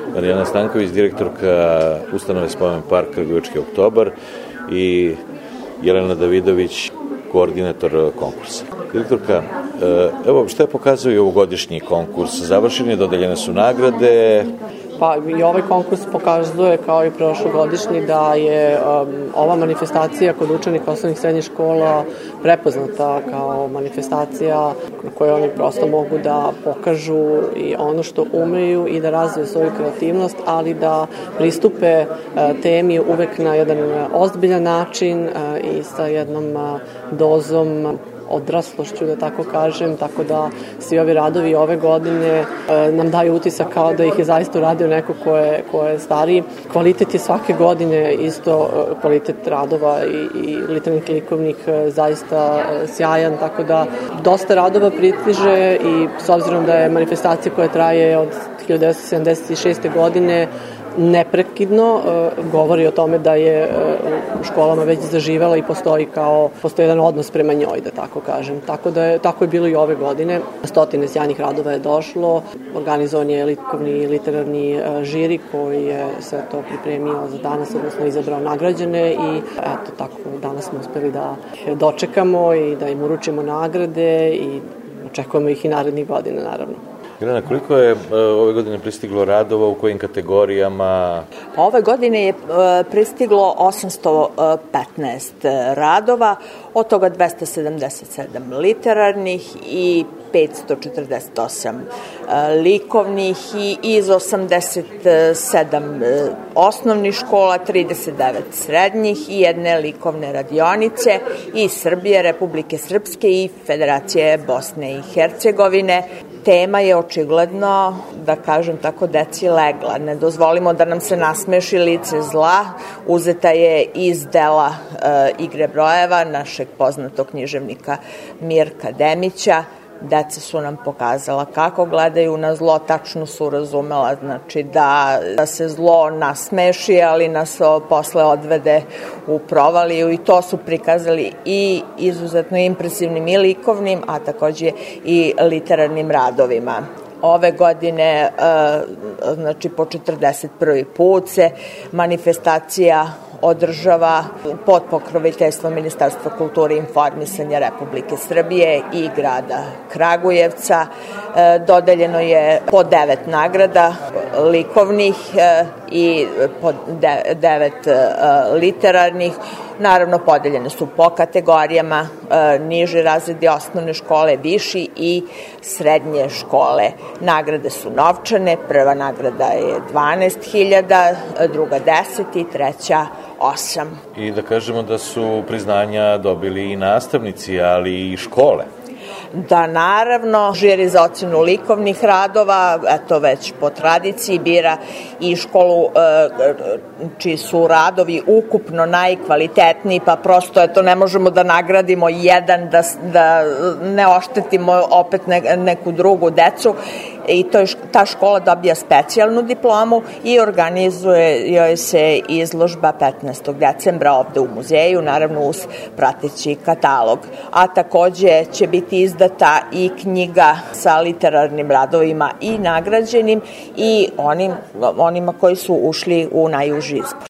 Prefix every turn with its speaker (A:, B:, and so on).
A: Marijana Stanković, direktorka ustanove Spomen park Kragujevački oktobar i Jelena Davidović, koordinator konkursa. Direktorka, evo šta je pokazao i ovogodišnji konkurs? Završen je, dodeljene su nagrade.
B: Pa i ovaj konkurs pokazuje kao i prošlogodišnji da je ova manifestacija kod učenika osnovnih srednjih škola prepoznata kao manifestacija na kojoj oni prosto mogu da pokažu i ono što umeju i da razviju svoju kreativnost, ali da pristupe temi uvek na jedan ozbiljan način i sa jednom dozom odraslošću, da tako kažem, tako da svi ovi radovi ove godine nam daju utisak kao da ih je zaista uradio neko ko je stariji. Kvalitet je svake godine isto, kvalitet radova i literarnih likovnih zaista sjajan, tako da dosta radova pritiže i s obzirom da je manifestacija koja traje od 1976. godine neprekidno, govori o tome da je u školama već zaživela i postoji jedan odnos prema njoj, da tako kažem. Tako je bilo i ove godine. Stotine sjajnih radova je došlo, organizovan je likovni literarni žiri koji je sve to pripremio za danas, odnosno izabrao nagrađene i eto, tako danas smo uspeli da dočekamo i da im uručimo nagrade i očekujemo ih i narednih godina, naravno.
A: Jelena, koliko je ove godine pristiglo radova, u kojim kategorijama?
C: Ove godine je pristiglo 815 radova, od toga 277 literarnih i 548 likovnih i iz 87 osnovnih škola, 39 srednjih i jedne likovne radionice iz Srbije, Republike Srpske i Federacije Bosne i Hercegovine. Tema je očigledno, da kažem tako, deci legla. Ne dozvolimo da nam se nasmeši lice zla. Uzeta je iz dela Igre brojeva našeg poznatog književnika Mirka Demića. Deca su nam pokazala kako gledaju na zlo, tačno su razumela, znači da se zlo nasmeši, ali nas posle odvede u provaliju i to su prikazali i izuzetno impresivnim i likovnim, a takođe i literarnim radovima. Ove godine, znači po 41. put se manifestacija održava pod pokroviteljstvom Ministarstva kulture i informisanja Republike Srbije i grada Kragujevca. Dodeljeno je po 9 nagrada likovnih i po 9 literarnih. Naravno, podeljene su po kategorijama niži razredi osnovne škole, viši i srednje škole. Nagrade su novčane, prva nagrada je 12.000, druga 10 i treća 8.
A: I da kažemo da su priznanja dobili i nastavnici, ali i škole.
C: Da, naravno, žiri za ocenu likovnih radova, eto već po tradiciji, bira i školu čiji su radovi ukupno najkvalitetniji, pa prosto eto ne možemo da nagradimo jedan, da ne oštetimo opet neku drugu decu. I ta škola dobija specijalnu diplomu i organizuje joj se izložba 15. decembra ovde u muzeju, naravno uz prateći katalog. A takođe će biti izdata i knjiga sa literarnim radovima i nagrađenim i onima koji su ušli u najuži izbor.